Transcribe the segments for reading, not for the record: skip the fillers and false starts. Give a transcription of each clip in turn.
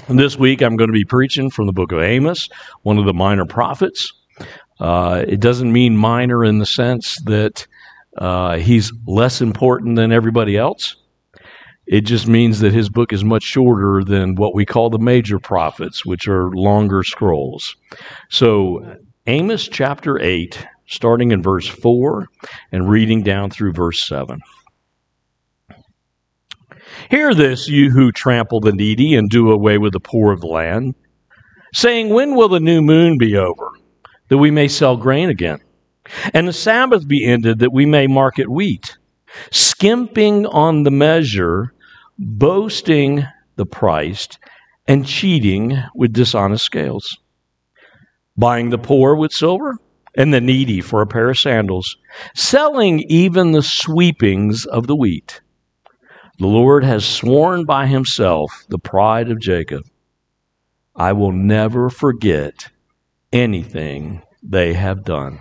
This week I'm going to be preaching from the book of Amos, one of the minor prophets. It doesn't mean minor in the sense that he's less important than everybody else. It just means that his book is much shorter than what we call the major prophets, which are longer scrolls. So Amos chapter 8, starting in verse 4 and reading down through verse 7. Hear this, you who trample the needy and do away with the poor of the land, saying, when will the new moon be over, that we may sell grain again, and the Sabbath be ended, that we may market wheat, skimping on the measure, boasting the price, and cheating with dishonest scales, buying the poor with silver, and the needy for a pair of sandals, selling even the sweepings of the wheat. The Lord has sworn by himself, the pride of Jacob, I will never forget anything they have done.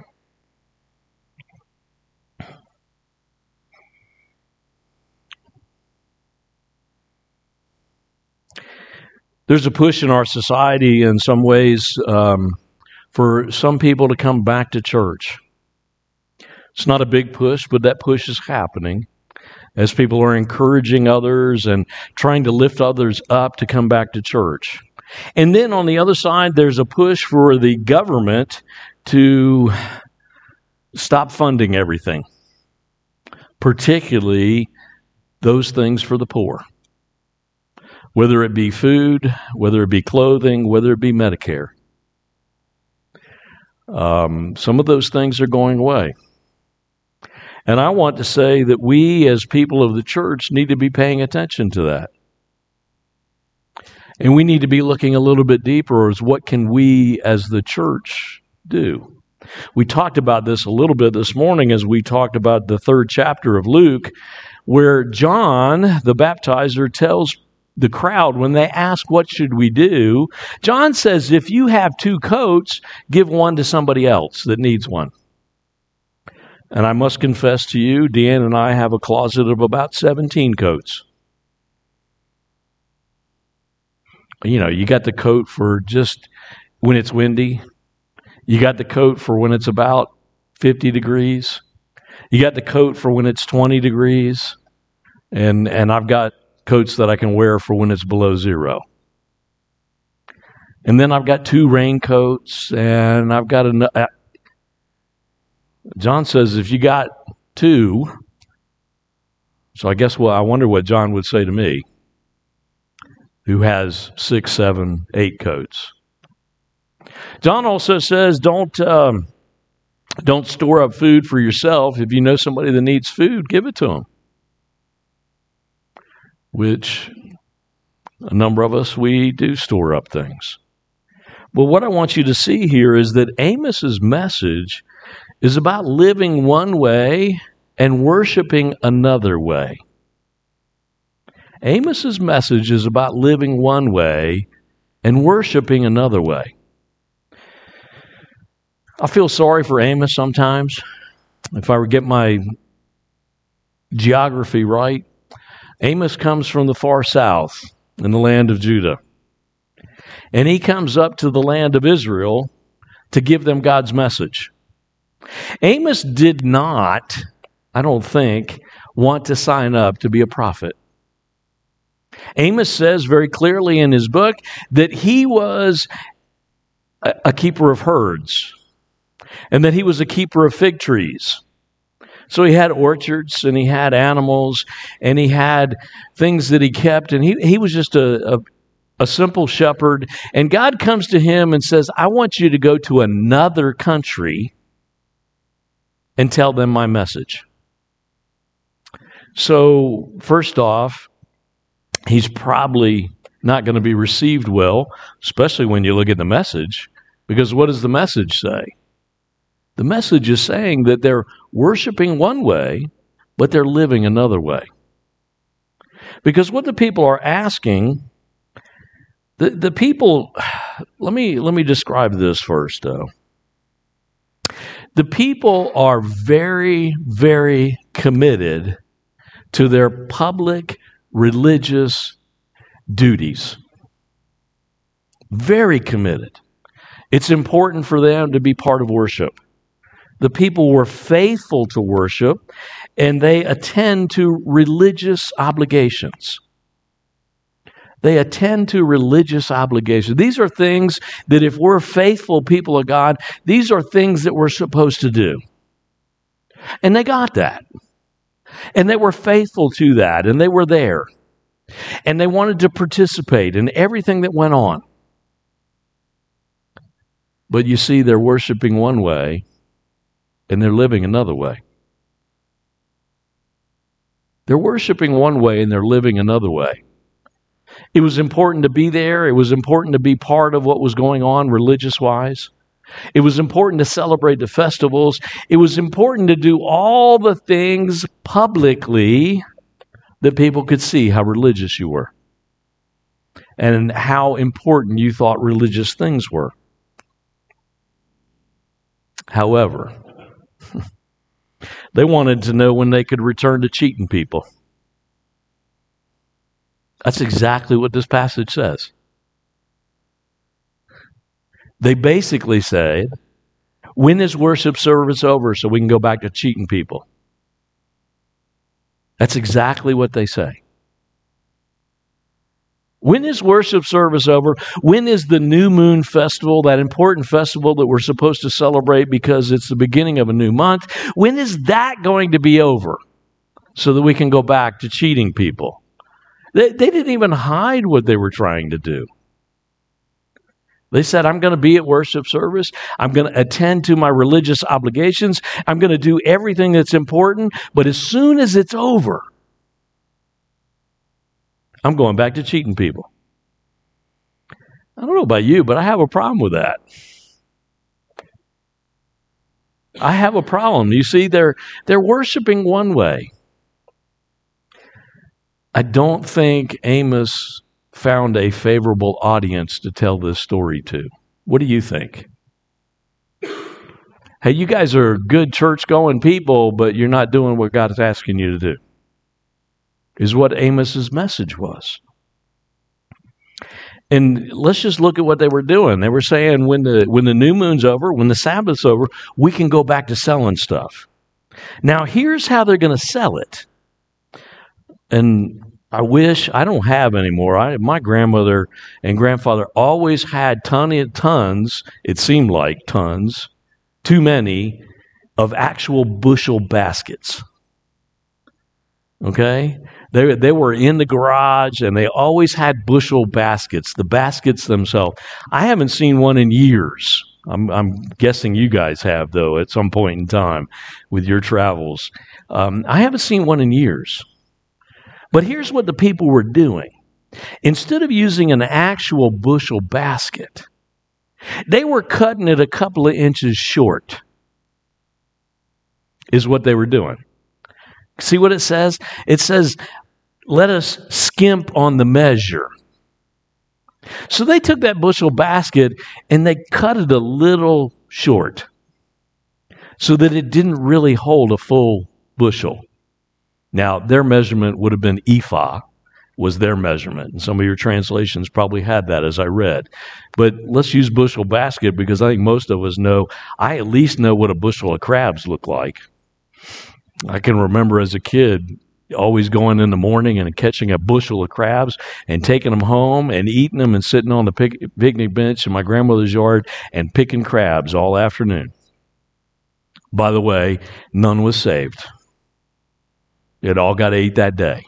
There's a push in our society in some ways for some people to come back to church. It's not a big push, but that push is happening as people are encouraging others and trying to lift others up to come back to church. And then on the other side, there's a push for the government to stop funding everything, particularly those things for the poor, whether it be food, whether it be clothing, whether it be Medicare. Some of those things are going away. And I want to say that we as people of the church need to be paying attention to that. And we need to be looking a little bit deeper as what can we as the church do. We talked about this a little bit this morning as we talked about the 3rd chapter of Luke, where John, the baptizer, tells the crowd when they ask, what should we do? John says, if you have 2 coats, give one to somebody else that needs one. And I must confess to you, Deanne and I have a closet of about 17 coats. You know, you got the coat for just when it's windy. You got the coat for when it's about 50 degrees. You got the coat for when it's 20 degrees. And I've got coats that I can wear for when it's below 0. And then I've got 2 raincoats, and I've got John says if you got 2, so I guess I wonder what John would say to me, who has 6, 7, 8 coats. John also says don't store up food for yourself. If you know somebody that needs food, give it to them. Which a number of us, we do store up things. But what I want you to see here is that Amos's message is about living one way and worshiping another way. Amos's message is about living one way and worshiping another way. I feel sorry for Amos sometimes. If I were to get my geography right, Amos comes from the far south in the land of Judah. And he comes up to the land of Israel to give them God's message. Amos did not, I don't think, want to sign up to be a prophet. Amos says very clearly in his book that he was a keeper of herds and that he was a keeper of fig trees. So he had orchards and he had animals and he had things that he kept, and he was just a simple shepherd. And God comes to him and says, I want you to go to another country and tell them my message. So first off, he's probably not going to be received well, especially when you look at the message, because what does the message say? The message is saying that they're worshiping one way, but they're living another way. Because what the people are asking, the people, let me describe this first, though. The people are very, very committed to their public religious duties. Very committed. It's important for them to be part of worship. The people were faithful to worship, and they attend to religious obligations. They attend to religious obligations. These are things that if we're faithful people of God, these are things that we're supposed to do. And they got that. And they were faithful to that, and they were there. And they wanted to participate in everything that went on. But you see, they're worshiping one way, and they're living another way. They're worshiping one way, and they're living another way. It was important to be there. It was important to be part of what was going on religious-wise. It was important to celebrate the festivals. It was important to do all the things publicly that people could see how religious you were and how important you thought religious things were. However, they wanted to know when they could return to cheating people. That's exactly what this passage says. They basically say, when is worship service over so we can go back to cheating people? That's exactly what they say. When is worship service over? When is the New Moon Festival, that important festival that we're supposed to celebrate because it's the beginning of a new month? When is that going to be over so that we can go back to cheating people? They didn't even hide what they were trying to do. They said, I'm going to be at worship service. I'm going to attend to my religious obligations. I'm going to do everything that's important. But as soon as it's over, I'm going back to cheating people. I don't know about you, but I have a problem with that. I have a problem. You see, they're worshiping one way. I don't think Amos found a favorable audience to tell this story to. What do you think? Hey, you guys are good church-going people, but you're not doing what God is asking you to do, is what Amos's message was. And let's just look at what they were doing. They were saying when the new moon's over, when the Sabbath's over, we can go back to selling stuff. Now, here's how they're going to sell it. And I wish, I don't have anymore. My grandmother and grandfather always had tons, it seemed like tons, too many, of actual bushel baskets. Okay? They were in the garage, and they always had bushel baskets, the baskets themselves. I haven't seen one in years. I'm guessing you guys have, though, at some point in time with your travels. I haven't seen one in years. But here's what the people were doing. Instead of using an actual bushel basket, they were cutting it a couple of inches short, is what they were doing. See what it says? It says, let us skimp on the measure. So they took that bushel basket and they cut it a little short so that it didn't really hold a full bushel. Now, their measurement would have been ephah, was their measurement. And some of your translations probably had that as I read. But let's use bushel basket because I think most of us know, I at least know what a bushel of crabs look like. I can remember as a kid always going in the morning and catching a bushel of crabs and taking them home and eating them and sitting on the picnic bench in my grandmother's yard and picking crabs all afternoon. By the way, none was saved. It all got ate that day.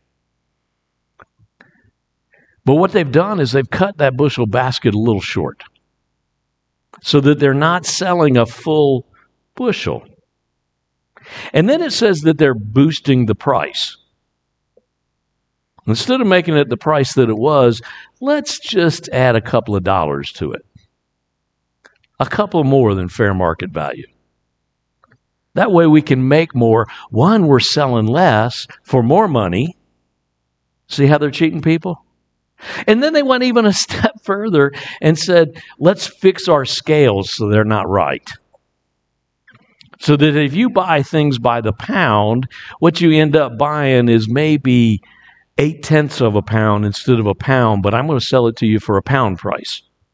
But what they've done is they've cut that bushel basket a little short so that they're not selling a full bushel. And then it says that they're boosting the price. Instead of making it the price that it was, let's just add a couple of dollars to it. A couple more than fair market value. That way we can make more. One, we're selling less for more money. See how they're cheating people? And then they went even a step further and said, let's fix our scales so they're not right. So that if you buy things by the pound, what you end up buying is maybe 0.8 of a pound instead of a pound, but I'm going to sell it to you for a pound price.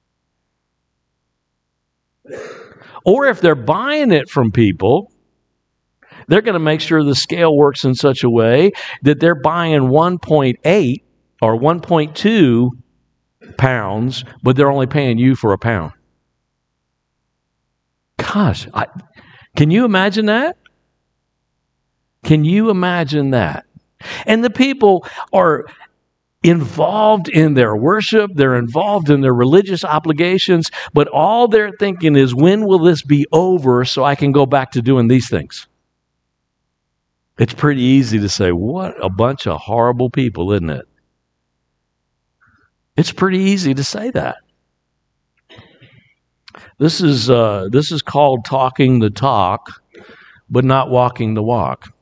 Or if they're buying it from people, they're going to make sure the scale works in such a way that they're buying 1.8 or 1.2 pounds, but they're only paying you for a pound. Gosh, can you imagine that? Can you imagine that? And the people are involved in their worship, they're involved in their religious obligations, but all they're thinking is, when will this be over so I can go back to doing these things? It's pretty easy to say, what a bunch of horrible people, isn't it? It's pretty easy to say that. This is called talking the talk, but not walking the walk.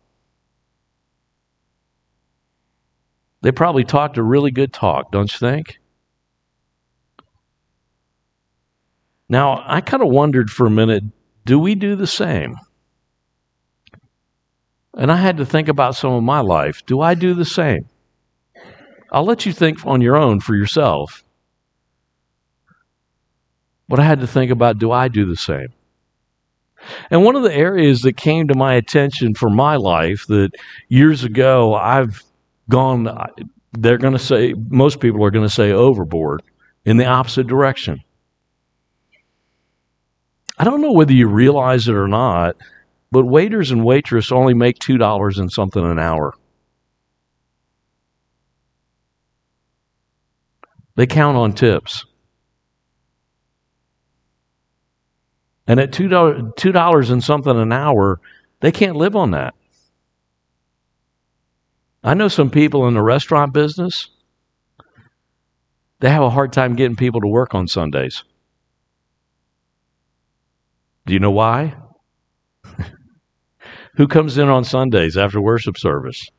They probably talked a really good talk, don't you think? Now, I kind of wondered for a minute, do we do the same? And I had to think about some of my life. Do I do the same? I'll let you think on your own for yourself. But I had to think about, do I do the same? And one of the areas that came to my attention for my life that years ago I've gone, they're going to say, most people are going to say overboard, in the opposite direction. I don't know whether you realize it or not, but waiters and waitresses only make $2 and something an hour. They count on tips. And at $2 and something an hour, they can't live on that. I know some people in the restaurant business, they have a hard time getting people to work on Sundays. Do you know why? Who comes in on Sundays after worship service?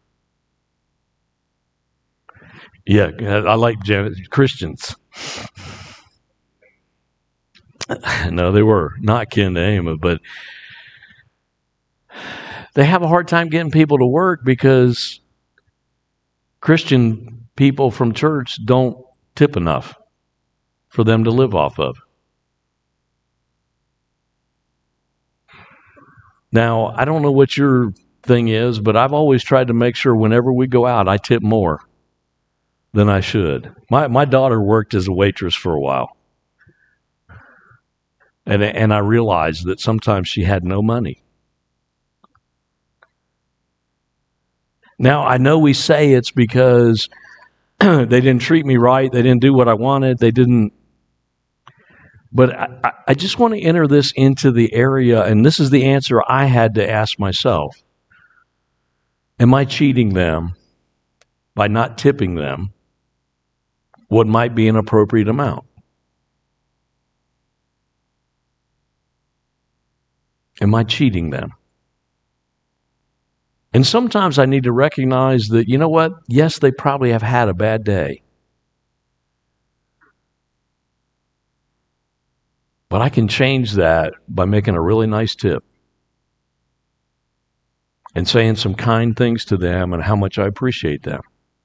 Yeah, I like Christians. No, they were not kin to Amos, but they have a hard time getting people to work because Christian people from church don't tip enough for them to live off of. Now, I don't know what your thing is, but I've always tried to make sure whenever we go out, I tip more than I should. My daughter worked as a waitress for a while. And I realized that sometimes she had no money. Now, I know we say it's because they didn't treat me right, they didn't do what I wanted, they didn't. But I just want to enter this into the area, and this is the answer I had to ask myself. Am I cheating them by not tipping them what might be an appropriate amount? Am I cheating them? And sometimes I need to recognize that, you know what? Yes, they probably have had a bad day. But I can change that by making a really nice tip and saying some kind things to them and how much I appreciate them.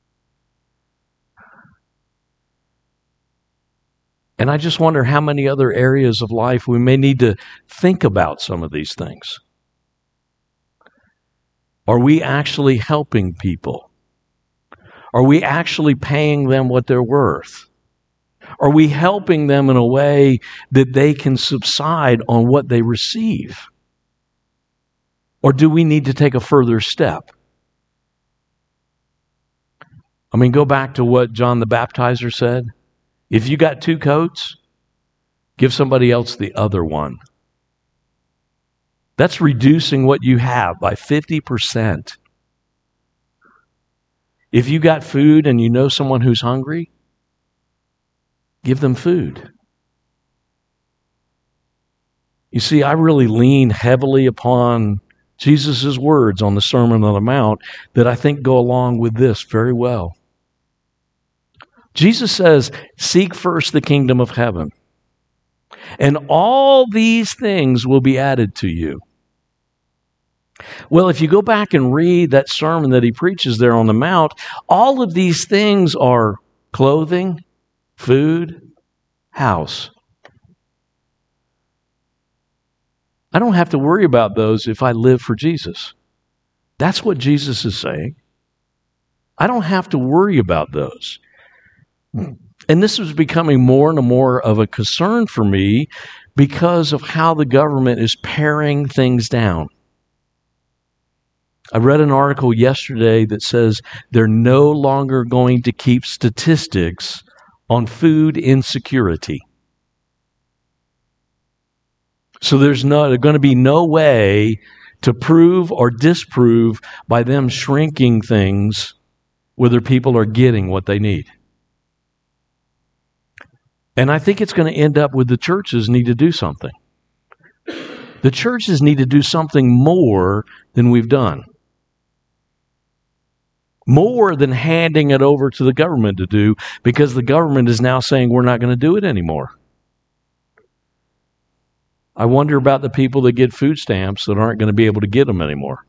And I just wonder how many other areas of life we may need to think about some of these things. Are we actually helping people? Are we actually paying them what they're worth? Are we helping them in a way that they can subside on what they receive? Or do we need to take a further step? I mean, go back to what John the Baptizer said. If you got 2 coats, give somebody else the other one. That's reducing what you have by 50%. If you got food and you know someone who's hungry, give them food. You see, I really lean heavily upon Jesus' words on the Sermon on the Mount that I think go along with this very well. Jesus says, seek first the kingdom of heaven, and all these things will be added to you. Well, if you go back and read that sermon that he preaches there on the Mount, all of these things are clothing, food, house. I don't have to worry about those if I live for Jesus. That's what Jesus is saying. I don't have to worry about those. And this is becoming more and more of a concern for me because of how the government is paring things down. I read an article yesterday that says they're no longer going to keep statistics on food insecurity. So there's going to be no way to prove or disprove by them shrinking things whether people are getting what they need. And I think it's going to end up with the churches need to do something. The churches need to do something more than we've done. More than handing it over to the government to do, because the government is now saying we're not going to do it anymore. I wonder about the people that get food stamps that aren't going to be able to get them anymore.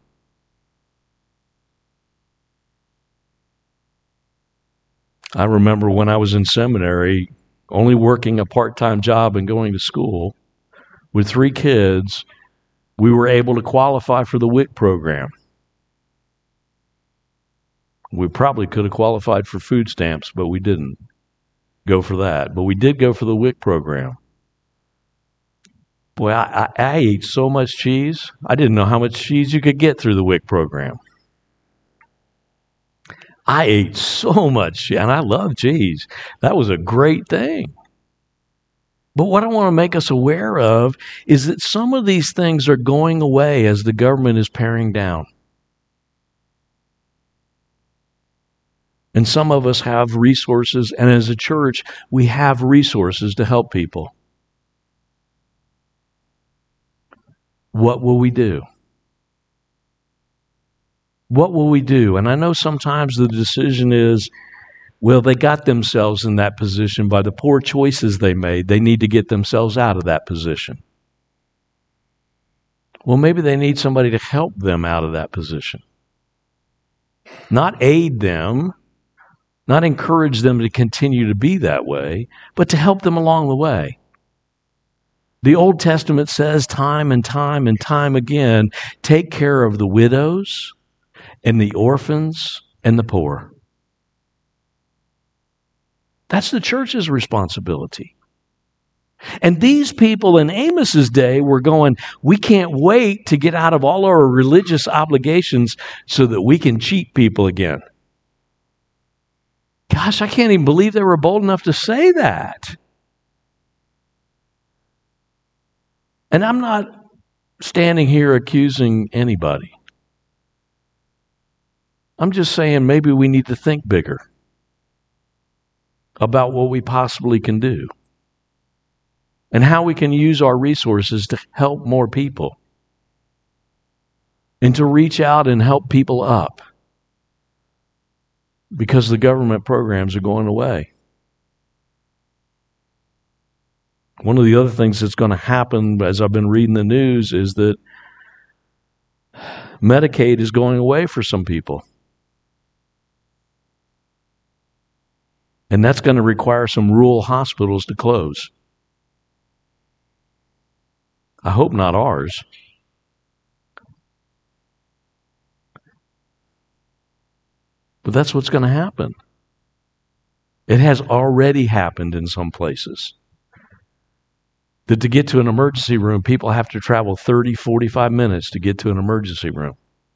I remember when I was in seminary, only working a part-time job and going to school with 3 kids, we were able to qualify for the WIC program. We probably could have qualified for food stamps, but we didn't go for that. But we did go for the WIC program. Boy, I ate so much cheese. I didn't know how much cheese you could get through the WIC program. I ate so much, and I love cheese. That was a great thing. But what I want to make us aware of is that some of these things are going away as the government is paring down. And some of us have resources, and as a church, we have resources to help people. What will we do? What will we do? And I know sometimes the decision is, well, they got themselves in that position by the poor choices they made. They need to get themselves out of that position. Well, maybe they need somebody to help them out of that position. Not aid them, not encourage them to continue to be that way, but to help them along the way. The Old Testament says time and time and time again, take care of the widows and the orphans and the poor. That's the church's responsibility. And these people in Amos's day were going, we can't wait to get out of all our religious obligations so that we can cheat people again. Gosh, I can't even believe they were bold enough to say that. And I'm not standing here accusing anybody. I'm just saying maybe we need to think bigger about what we possibly can do and how we can use our resources to help more people and to reach out and help people up, because the government programs are going away. One of the other things that's going to happen as I've been reading the news is that Medicaid is going away for some people. And that's going to require some rural hospitals to close. I hope not ours. But that's what's going to happen. It has already happened in some places. That to get to an emergency room, people have to travel 30, 45 minutes to get to an emergency room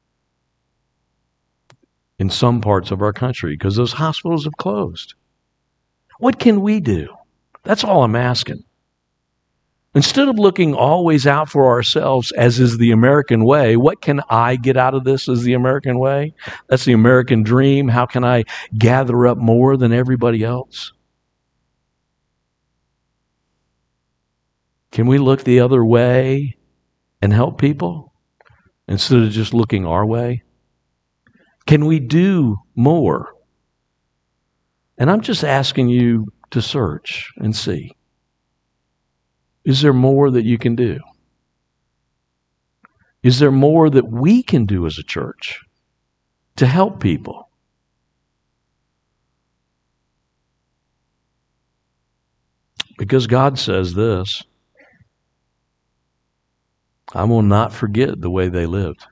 in some parts of our country because those hospitals have closed. What can we do? That's all I'm asking. Instead of looking always out for ourselves, as is the American way, what can I get out of this as the American way? That's the American dream. How can I gather up more than everybody else? Can we look the other way and help people instead of just looking our way? Can we do more? And I'm just asking you to search and see. Is there more that you can do? Is there more that we can do as a church to help people? Because God says this. I will not forget the way they lived.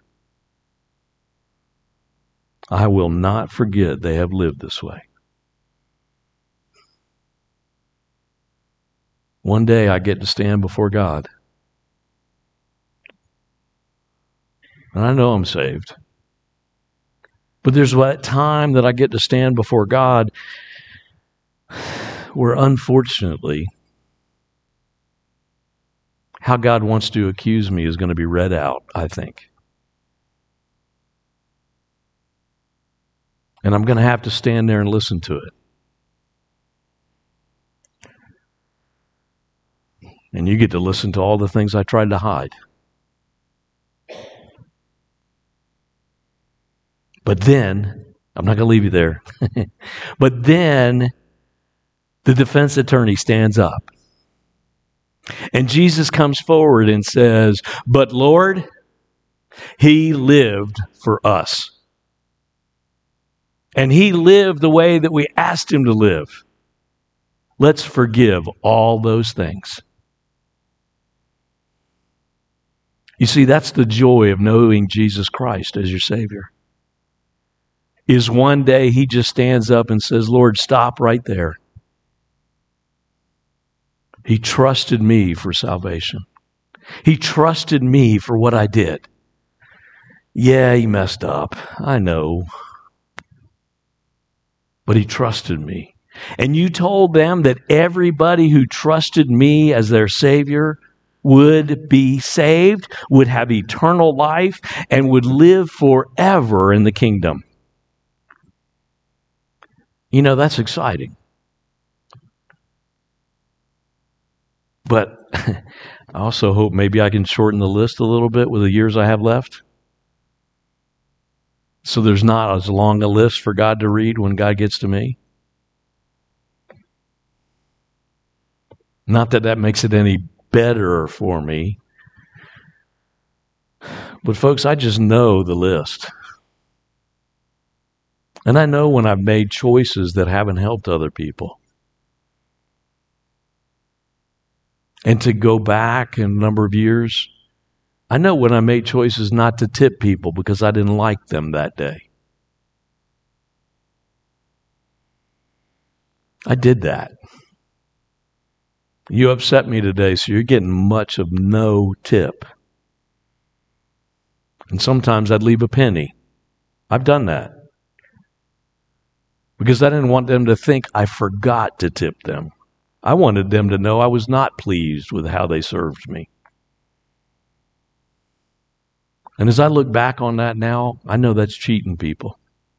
I will not forget they have lived this way. One day I get to stand before God. And I know I'm saved. But there's that time that I get to stand before God where, unfortunately, how God wants to accuse me is going to be read out, I think. And I'm going to have to stand there and listen to it. And you get to listen to all the things I tried to hide. But then, I'm not going to leave you there. But then, the defense attorney stands up. And Jesus comes forward and says, "But Lord, he lived for us. And he lived the way that we asked him to live. Let's forgive all those things." You see, that's the joy of knowing Jesus Christ as your Savior. Is one day he just stands up and says, "Lord, stop right there." He trusted me for salvation. He trusted me for what I did. Yeah, he messed up. I know. But he trusted me. And you told them that everybody who trusted me as their Savior would be saved, would have eternal life, and would live forever in the kingdom. You know, that's exciting. But I also hope maybe I can shorten the list a little bit with the years I have left. So there's not as long a list for God to read when God gets to me. Not that that makes it any better for me. But folks, I just know the list. And I know when I've made choices that haven't helped other people. And to go back in a number of years, I know when I made choices not to tip people because I didn't like them that day. I did that. You upset me today, so you're getting much of no tip. And sometimes I'd leave a penny. I've done that. Because I didn't want them to think I forgot to tip them. I wanted them to know I was not pleased with how they served me. And as I look back on that now, I know that's cheating people.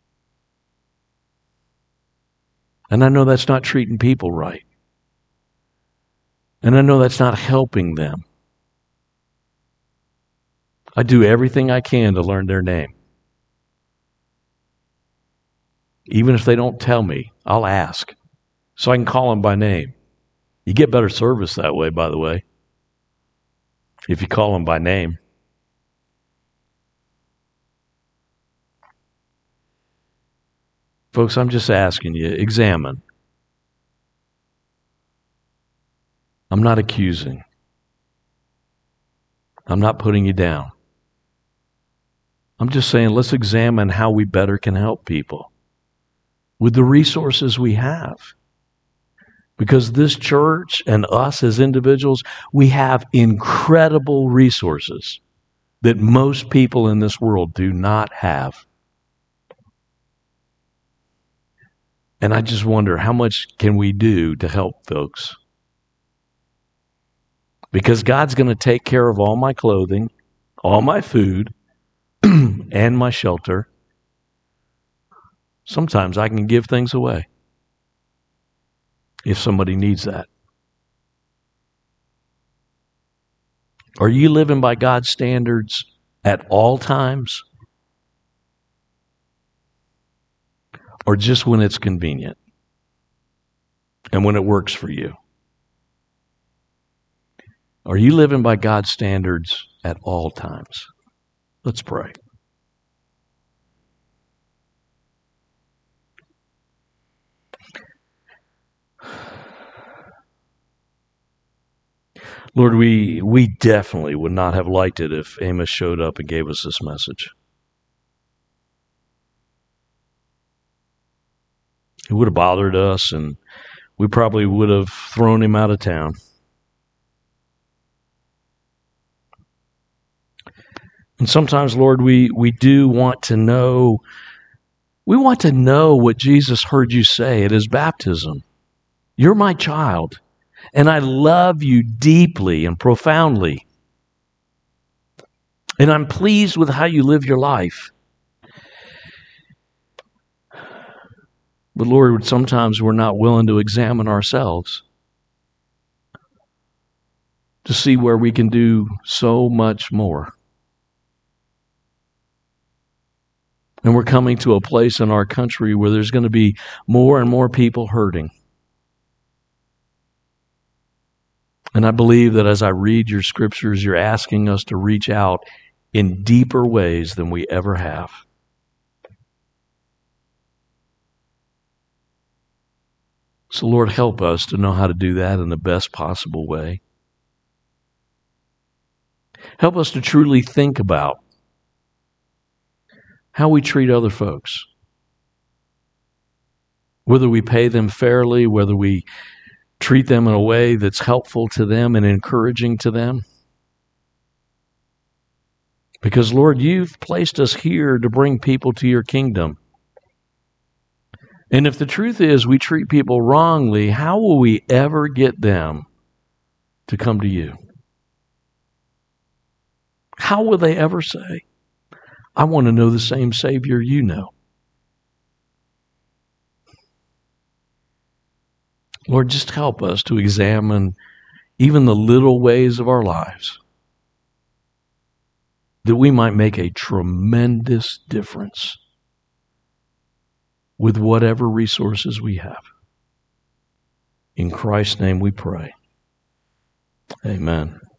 And I know that's not treating people right. And I know that's not helping them. I do everything I can to learn their name. Even if they don't tell me, I'll ask so I can call them by name. You get better service that way, by the way, if you call them by name. Folks, I'm just asking you, examine. I'm not accusing. I'm not putting you down. I'm just saying, let's examine how we better can help people with the resources we have. Because this church and us as individuals, we have incredible resources that most people in this world do not have. And I just wonder, how much can we do to help folks? Because God's going to take care of all my clothing, all my food, and my shelter. Sometimes I can give things away if somebody needs that. Are you living by God's standards at all times? Or just when it's convenient and when it works for you? Are you living by God's standards at all times? Let's pray. Lord, we definitely would not have liked it if Amos showed up and gave us this message. It would have bothered us, and we probably would have thrown him out of town. And sometimes, Lord, we do want to know, we want to know what Jesus heard you say at his baptism. You're my child, and I love you deeply and profoundly. And I'm pleased with how you live your life. But Lord, sometimes we're not willing to examine ourselves to see where we can do so much more. And we're coming to a place in our country where there's going to be more and more people hurting. And I believe that as I read your scriptures, you're asking us to reach out in deeper ways than we ever have. So Lord, help us to know how to do that in the best possible way. Help us to truly think about how we treat other folks. Whether we pay them fairly, whether we treat them in a way that's helpful to them and encouraging to them. Because, Lord, you've placed us here to bring people to your kingdom. And if the truth is we treat people wrongly, how will we ever get them to come to you? How will they ever say, I want to know the same Savior you know? Lord, just help us to examine even the little ways of our lives, that we might make a tremendous difference with whatever resources we have. In Christ's name we pray. Amen.